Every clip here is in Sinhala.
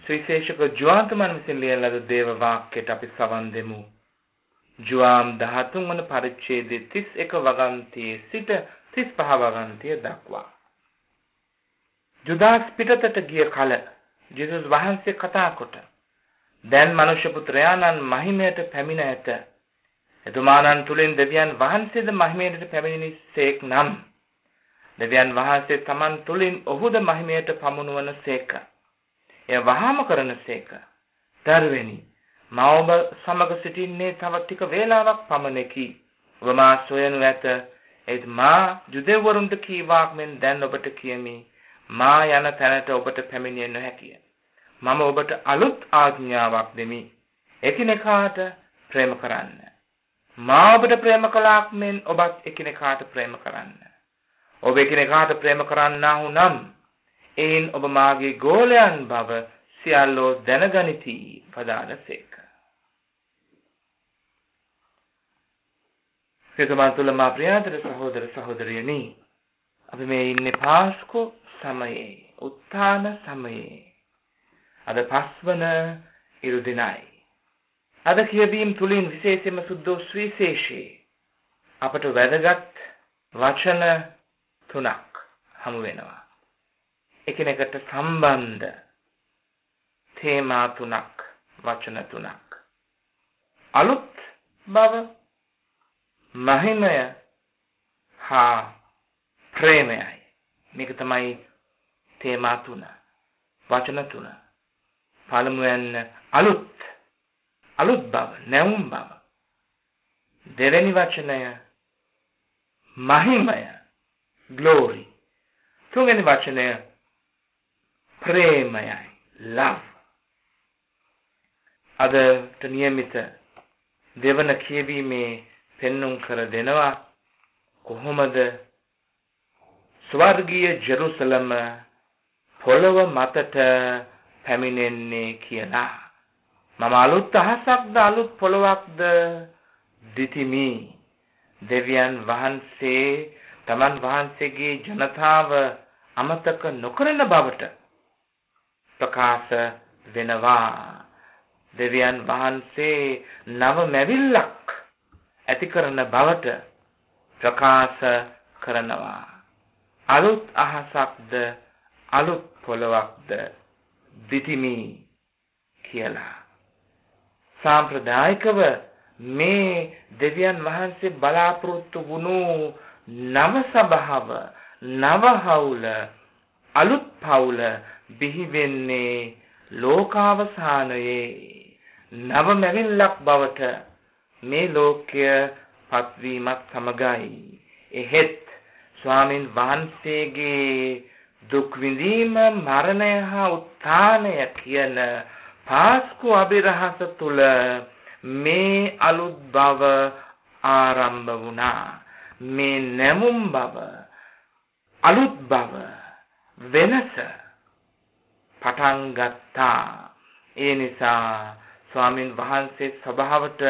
සුවිශේෂක ජුවාන්තුමන් විසින් ලියන ලද දේව වාක්‍යයට අපි සවන් දෙමු. ජුවාම් 13 වන පරිච්ඡේදයේ 31 වගන්තියේ සිට 35 වගන්තිය දක්වා. ජුදාස් පිටතට ගිය කල ජේසුස් වහන්සේ කතා කොට දැන් මනුෂ්‍ය පුත්‍රයාණන් මහිමයට පැමිණ ඇත. එතුමාණන් තුලින් දෙවියන් වහන්සේද මහිමයට පැමිණෙනිසේක් නම් දෙවියන් වහන්සේ තමන් තුලින් ඔහුද මහිමයට පමුණුවන සේක. එය වහාම කරන සේක. දරුවනි, මා ඔබ සමග සිටින්නේ තව ටික වේලාවක් පමණකි. ඔබ මා සොයනු ඇත. ඒත් මා ජුදෙව්වරුන්ට කීවාක් මෙන් දැන් ඔබට කියමි. මා යන තැනට ඔබට පැමිණිය නොහැකිය. මම ඔබට අලුත් ආඥාවක් දෙමි. එකිනෙකාට ප්‍රේම කරන්න. මා ඔබට ප්‍රේම කළාක් මෙන් ඔබත් එකිනෙකාට ප්‍රේම කරන්න. ඔබ එකිනෙකාට ප්‍රේම කරන්නා වූ නම් එයින් ඔබ මාගේ ගෝලයන් බව සියල්ලෝ දැනගනිති පදානසේක. සිතමන්තුල මා ප්‍රියතර සහෝදර සහෝදරියනි, අපි මේ ඉන්නේ පාස්කු සමයේ, උත්ථාන සමයේ. අද පස්වන ඉරු දිනයි. අද කියවීම තුලින් විශේෂයෙන්ම සුද්ධෝ සුවිශේෂී අපට වැදගත් වචන 3ක් හමු වෙනවා. එකිනෙකට සම්බන්ධ තේමා 3ක්, වචන 3ක්. අලුත් බව, මහිමය හා ප්‍රේමයයි. මේක තමයි තේමා 3, වචන 3. පළමුවෙන් අලුත් බව, නැවුම් බව. දෙවෙනි වචනය මහිමය, glory. තුන්වෙනි වචනය ප්‍රේමයයි, love. අදට නියමිත දෙවන කියවීමේ පෙන්눔 කර දෙනවා කොහොමද ස්වර්ගීය ජෙරුසලම පොළව මතට පැමිණෙන්නේ කියලා. මම අලුත් අහසක්ද අලුත් පොළවක්ද දිතිමි. දෙවියන් වහන්සේ තමන් වහන්සේගේ ජනතාව අමතක නොකරන බවට ප්‍රකාශ වෙනවා. දෙවියන් වහන්සේ නව මැවිල්ලක් ඇති කරන බවට ප්‍රකාශ කරනවා. අලුත් අහසක්ද අලුත් පොළවක්ද දිතිමි කියලා. සාම්ප්‍රදායිකව මේ දෙවියන් වහන්සේ බලාපොරොත්තු වුණු නව සභාව, නව හවුල, අලුත් පවුල බිහි වෙන්නේ ලෝකාවසානයේ. නව මැවිල්ලක් බවට මේ ලෝකය පත්වීමත් සමගයි. එහෙත් ස්වාමින් වහන්සේගේ දුක් විඳීම, මරණය හා උත්ථානය කියන පාස්කු අභිරහස තුල මේ අලුත් බව ආරම්භ වුණා. මේ නැමුම් බව, අලුත් බව, වෙනස පටන් ගත්තා. ඒ නිසා ස්වාමින් වහන්සේ සභාවට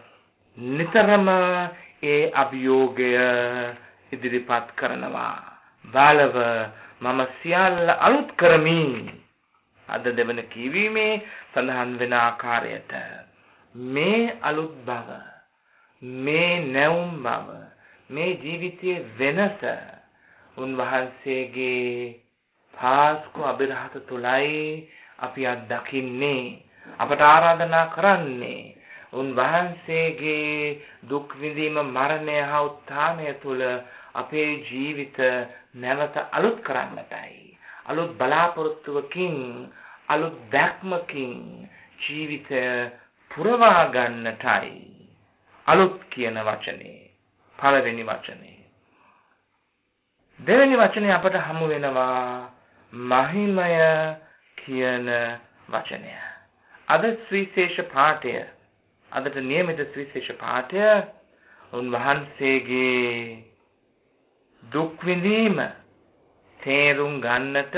නිතරම ඒ අභියෝගය ඉදිරිපත් කරනවා. බාලව මම සියල්ල අලුත් කරමි. අද දෙවන කියවීමේ සඳහන් වෙන ආකාරයට මේ අලුත් බව, මේ නැවුම් බව, මේ ජීවිතයේ වෙනස උන්වහන්සේගේ පාස්කු අභිරහස තුලයි අපි අත්දකින්නේ. අපට ආරාධනා කරන්නේ උන්වහන්සේගේ දුක් විඳීම, මරණය හා උත්ථානය තුල අපේ ජීවිත නැවත අලුත් කරන්නටයි. අලුත් බලාපොරොත්තුවකින්, අලුත් දැක්මකින් ජීවිතය පුරවා ගන්නටයි. අලුත් කියන වචනේ පළවෙනි වචනේ. දෙවෙනි වචනේ අපට හමු වෙනවා මහිමය කියන වචනය. අද සවිශේෂ පාඨය, අදට නියමිත සවිශේෂ පාඨය උන්වහන්සේගේ දුක් විඳීම තේරුම් ගන්නට,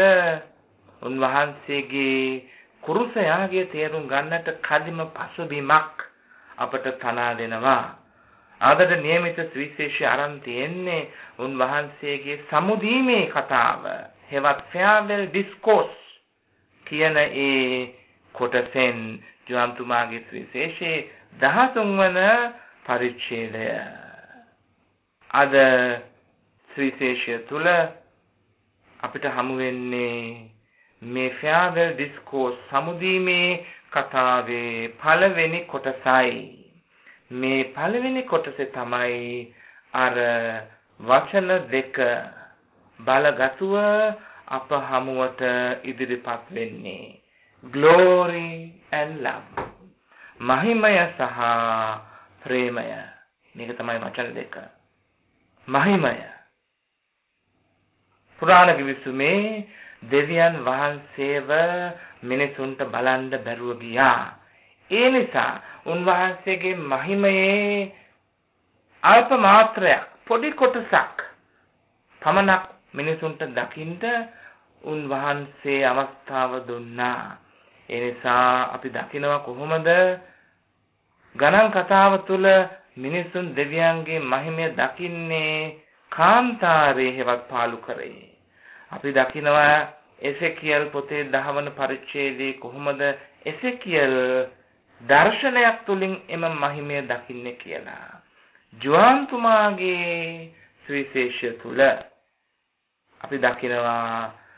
උන්වහන්සේගේ කුරුසයාගේ තේරුම් ගන්නට කදිම පසුබිමක් අපට තනා දෙනවා. අදට නියමිත සවිශේෂය අරන් තියෙන්නේ උන්වහන්සේගේ සමුදීමේ කතාව, හෙවත් farewell discourse කියන ඒ කොටසෙන් ජෝහන්තුමාගේ සුවිශේෂයේ 13 වන පරිච්ඡේදය අද සුවිශේෂය තුල අපිට හමු වෙන්නේ මේ ෆෑදර් ඩිස්කෝස් සමුදීමේ කතාවේ පළවෙනි කොටසයි. මේ පළවෙනි කොටසේ තමයි අර වචන දෙක බලගතුව අප හමුවට ඉදිරිපත් වෙන්නේ. glory and love. මහිමය සහ ප්‍රේමය. මේක තමයි වචන දෙක. මහිමය. පුරාණ කිවිසුමේ දෙවියන් වහන්සේව මිනිසුන්ට බලන්න බැරුව ගියා. ඒ නිසා උන්වහන්සේගේ මහිමයේ අල්ප මාත්‍රයක් පොඩි කොටසක් පමණක් මිනිසුන්ට දකින්න උන්වහන්සේ අවස්ථාව දුන්නා. ඒ නිසා අපි දකිනවා කොහොමද ගණන් කතාව තුළ මිනිසුන් දෙවියන්ගේ මහිමය දකින්නේ කාන්තාරයේ හෙවත් පාලු කරේ. අපි දකිනවා එසේකියල් පොතේ 10 වන පරිච්ඡේදයේ කොහොමද එසේකියල් දර්ශනයක් තුලින් එම මහිමය දකින්නේ කියලා. ජෝහන්තුමාගේ සුවිශේෂය තුල අපි දකිනවා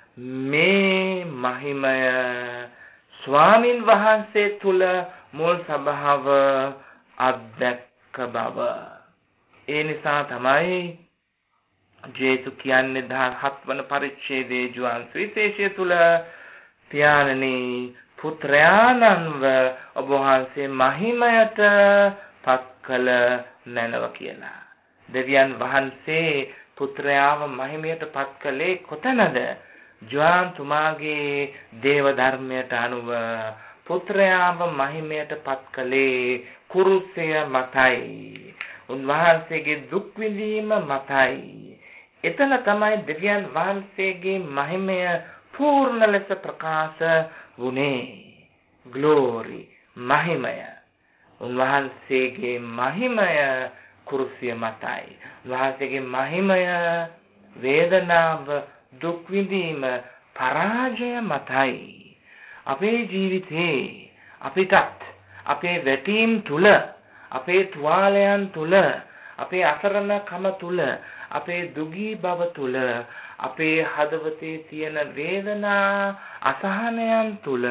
මේ මහිමය ස්වාමින් වහන්සේ තුල මුල් සබාව අධ්‍යක්ෂ බව. ඒ නිසා තමයි ජේසු කියන්නේ 17 වන පරිච්ඡේදයේ ජෝහන් සුවිශේෂය තුල පියාණනි පුත්‍රයාණන්ව ඔබ වහන්සේ මහිමයට පත් කළ නැනව කියලා. දෙවියන් වහන්සේ පුත්‍රයාව මහිමයට පත් කළේ කොතනද? ජෝහන් තුමාගේ දේව ධර්මයට අනුව පුත්‍රයාව මහිමයට පත් කළේ කුරුසය මතයි. උන්වහන්සේගේ දුක් විඳීම මතයි. එතන තමයි දෙවියන් වහන්සේගේ මහිමය පූර්ණ ලෙස ප්‍රකාශ වුණේ. glory මහිමය. උන්වහන්සේගේ මහිමය කුරුසිය මතයි. උන්වහන්සේගේ මහිමය වේදනාව දුක් විඳීම පරාජය මතයි. අපේ ජීවිතේ අපිටත් අපේ වැටීම් තුල අපේ තුවාලයන් තුල අපේ අසරණකම තුල අපේ දුගී බව තුල අපේ හදවතේ තියෙන වේදනා අසහනයන් තුල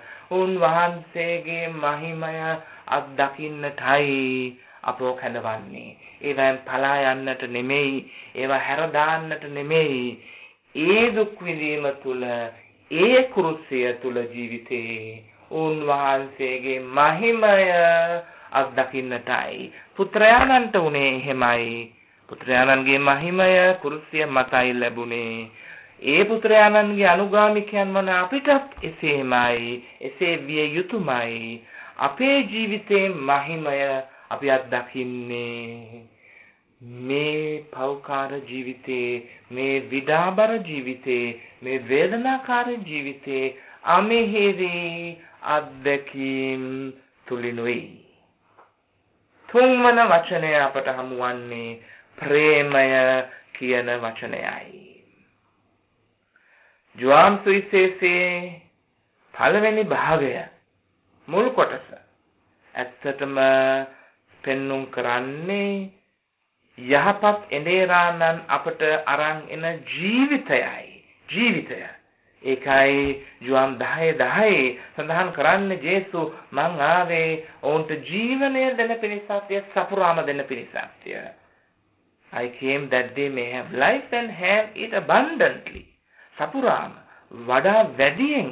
උන්වහන්සේගේ මහිමය අත්දකින්නටයි අපෝ කැඳවන්නේ. ඒවෙන් පලා යන්නට නෙමෙයි, ඒවා හැර දාන්නට නෙමෙයි. ඒ දුක් විඳීම තුල ඒ කුරුසිය තුල ජීවිතේ උන්වහන්සේගේ මහිමය අත්දකින්නටයි. පුත්‍රයාණන්ට උනේ එහෙමයි. පුත්‍රයාණන්ගේ මහිමය කුරුසිය මතයි ලැබුණේ. ඒ පුත්‍රයාණන්ගේ අනුගාමිකයන් වන අපිටත් එසේමයි. එසේ විය යුතුයමයි. අපේ ජීවිතේ මහිමය අපි අත්දකින්නේ මේ පෞකාර ජීවිතේ, මේ විඩාබර ජීවිතේ, මේ වේදනාකාර ජීවිතේ අමෙහිරි අත්දැකීම් තුලිනුයි. තුන්වන වචනය අපට හමුවන්නේ ප්‍රේමය කියන වචනයයි. ජෝහන් සුවිශේෂයේ පළවෙනි භාගය මුල් කොටස ඇත්තටම පෙන්눔 කරන්නේ යහපත් එඬේරාණන් අපට අරන් එන ජීවිතය. ඒකයි ජෝහන් 10:10 සඳහන් කරන්නේ ජේසු මං ආවේ ඔවුන්ට ජීවනය දෙන පිණිසත්ය, සපුරාම දෙන පිණිසත්ය. I came that they may have life and have it abundantly. සපුරාම වඩා වැඩියෙන්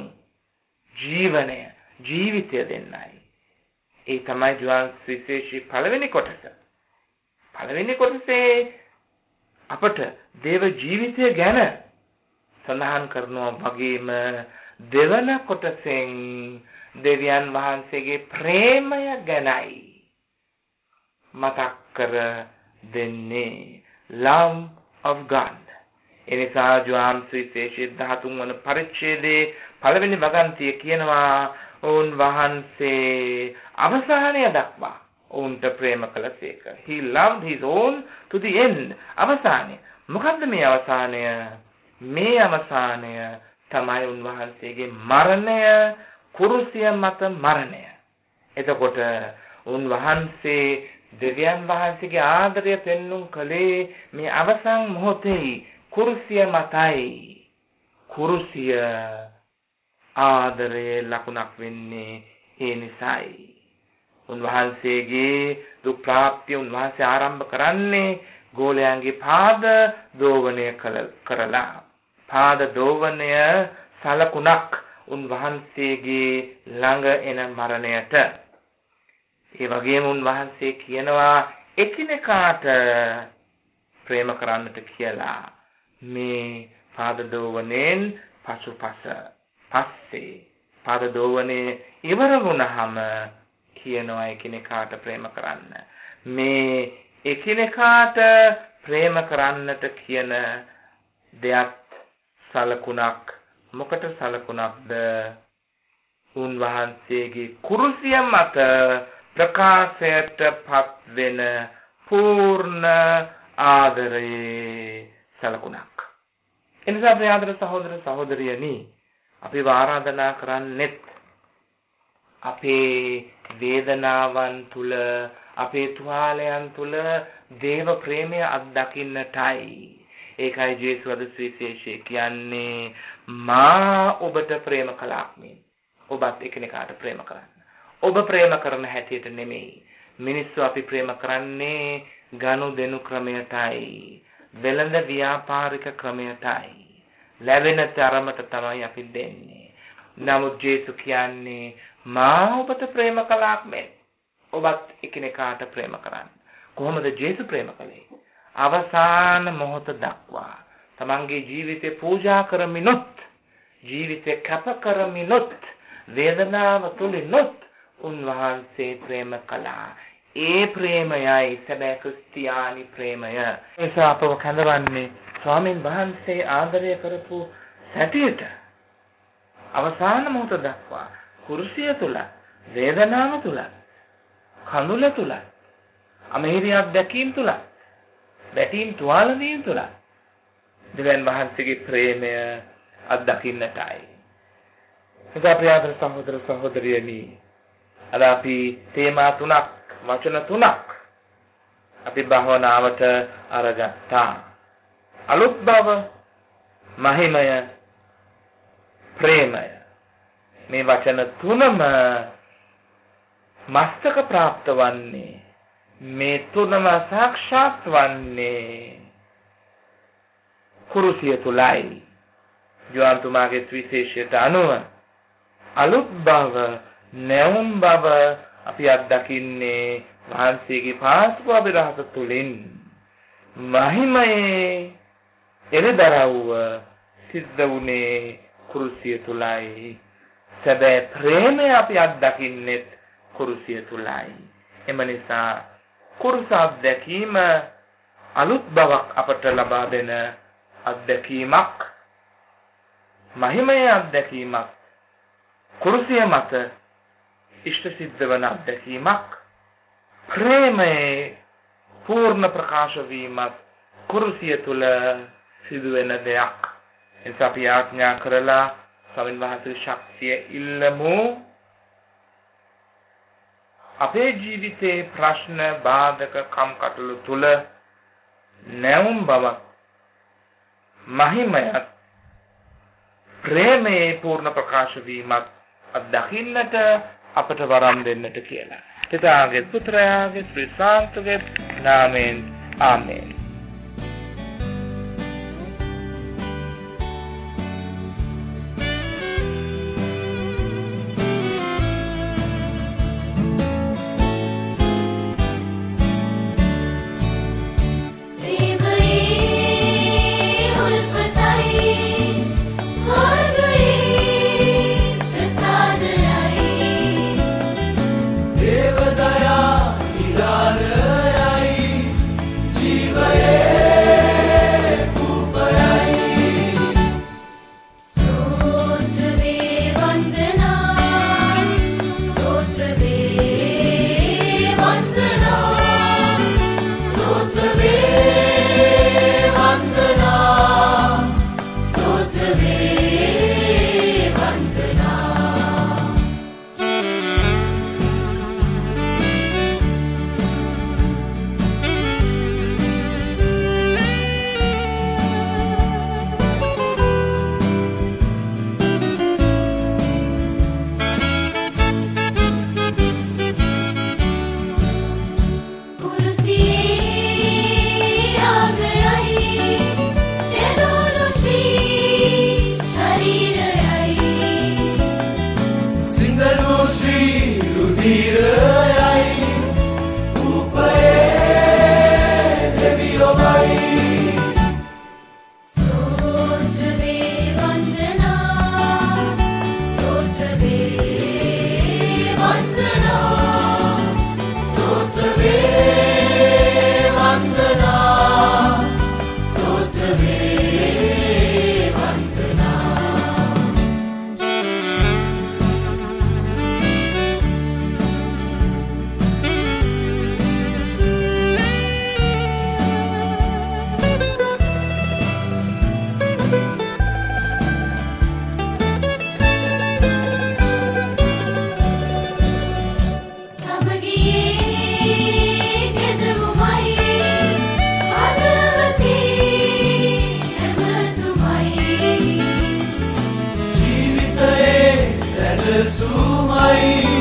ජීවිතය දෙන්නයි. ඒ තමයි ජෝහන් සුවිශේෂී පළවෙනි කොටස. පළවෙනි කොටසේ අපට දේව ජීවිතය ගැන සඳහන් කරනවා වගේම දෙවන කොටසෙන් දෙවියන් වහන්සේගේ ප්‍රේමය ගැනයි මතක් කර දෙන්නේ. love of God. එනිසා ජෝහන් සුවිශේෂී 13 වන පරිච්ඡේදයේ පළවෙනි වගන්තිය කියනවා උන්වහන්සේ අවසානය දක්වා ඔවුන්ට ප්‍රේම කළසේක. He loved his own to the end. අවසානය. මොකද්ද මේ අවසානය? මේ අවසානය තමයි උන්වහන්සේගේ මරණය කුරුසිය මත මරණය. එතකොට උන්වහන්සේ දෙවියන් වහන්සේගේ ආදරය පෙන්වුම් කළේ මේ අවසන් මොහොතේ කුරුසිය මතයි. කුරුසිය ආදරයේ ලකුණක් වෙන්නේ ඒ නිසායි. උන්වහන්සේගේ දුක් ප්‍රාප්තිය උන්වහන්සේ ආරම්භ කරන්නේ ගෝලයන්ගේ පාද දෝවණය කරලා. පාද දෝවණය සලකුණක් උන්වහන්සේගේ ළඟ එන මරණයට. ඒ වගේම උන්වහන්සේ කියනවා එකිනෙකාට ප්‍රේම කරන්නට කියලා. මේ පාද දෝවණයෙන් පස්සේ පාද දෝවණේ ඉවර වුණාම කියනවා එකිනෙකාට ප්‍රේම කරන්න. මේ එකිනෙකාට ප්‍රේම කරන්නට කියන දෙයක් සලකුණක්. මොකට සලකුණක්ද? උන්වහන්සේගේ කුරුසිය මත ප්‍රකාශයට පත් වෙන පූර්ණ ආදරයේ සලකුණක්. එනිසා ප්‍රියාදර සහෝදර සහෝදරියනි, අපි ආරාධනා කරන්නෙත් අපේ වේදනාවන් තුල, අපේ තුවාලයන් තුල දේව ප්‍රේමය අත්දකින්නටයි. ඒකයි ජේසුස් අද සුවිශේෂයේ කියන්නේ මා ඔබට ප්‍රේම කළාක් මෙන් ඔබත් එකිනෙකාට ප්‍රේම කරන්න. ඔබ ප්‍රේම කරන හැටියට නෙමෙයි. මිනිස්සු අපි ප්‍රේම කරන්නේ ගනුදෙනු ක්‍රමයටයි, වෙළඳ ව්‍යාපාරික ක්‍රමයටයි. ලැබෙන තරමට තමයි අපි දෙන්නේ. නමුත් ජේසුස් කියන්නේ මා ඔබට ප්‍රේම කළාක් මෙන් ඔබත් එකිනෙකාට ප්‍රේම කරන්න. කොහොමද ජේසුස් ප්‍රේම කළේ? අවසාන මොහොත දක්වා තමන්ගේ ජීවිතේ පූජා කරමිනුත්, ජීවිතේ කැප කරමිනුත්, වේදනාව තුලිනුත් උන්වහන්සේ ප්‍රේම කළා. ඒ ප්‍රේමයයි සැබෑ ක්‍රිස්තියානි ප්‍රේමය. ඒසා අපව කැඳවන්නේ ස්වාමීන් වහන්සේ ආදරය කරපු සැටියට අවසාන මොහොත දක්වා කුරුසිය තුල, වේදනාව තුල, කඳුල තුල, අමහිරියක් දැකීම තුල, වැටීම් තුවාල වීම තුල දෙවියන් වහන්සේගේ ප්‍රේමය අත්දකින්නටයි. එදා ප්‍රියාදර සහෝදර සහෝදරියනි, අද අපි තේමා තුනක්, වචන තුනක් අපි භාවනාවට අරගත්තා. අලුත් බව, මහිමය, ප්‍රේමය. මේ වචන තුනම මස්තක પ્રાપ્ત වන්නේ, මේ තුනම සාක්ෂාත් වන්නේ කුරුසිය තුලයි. යෝහන් තුමාගේ සුවිශේෂයට අනුව අලුත් බව, නැවුම් බව අපි අත්දකින්නේ වහන්සේගේ පාස්කු අභිරහස තුලින්. මහිමයේ එළදරව්ව සිද්ධ වුණේ කුරුසිය තුලයි. සැබෑ ප්‍රේමය අපි අත්දකින්නේ කුරුසිය තුලයි. එම නිසා කුරුස අත්දැකීම අලුත් බවක් අපට ලබා දෙන අත්දැකීමක්, මහිමයේ අත්දැකීමක්, කුරුසිය මත ඉෂ්ට සිද්ධ වන අත්දැකීමක්, ප්‍රේමයේ පූර්ණ ප්‍රකාශ වීමක් කුරුසිය තුල සිදුවෙන දෙයක්. එනිසා අපි ආඥා කරලා ස්වාමීන් වහන්සේගේ ශක්තිය ඉල්ලමු. අපේ ජීවිතේ ප්‍රශ්න, බාධක, කම්කටොළු තුල නැවුම් බවක්, මහිමයත්, ප්‍රේමයේ පූර්ණ ප්‍රකාශ වීමක් අත්දකින්නට අපට වරම් දෙන්නට කියලා. පිතාගේ, පුත්‍රයාගේ, ශ්‍රී සාන්තුගේ නාමයෙන් ආමේන්. Deva daya, nidana, jivaya. Dirayai upaye deviyobai Sotrave vandana Sotrave vandana Sotrave vandana Sotrave Sumai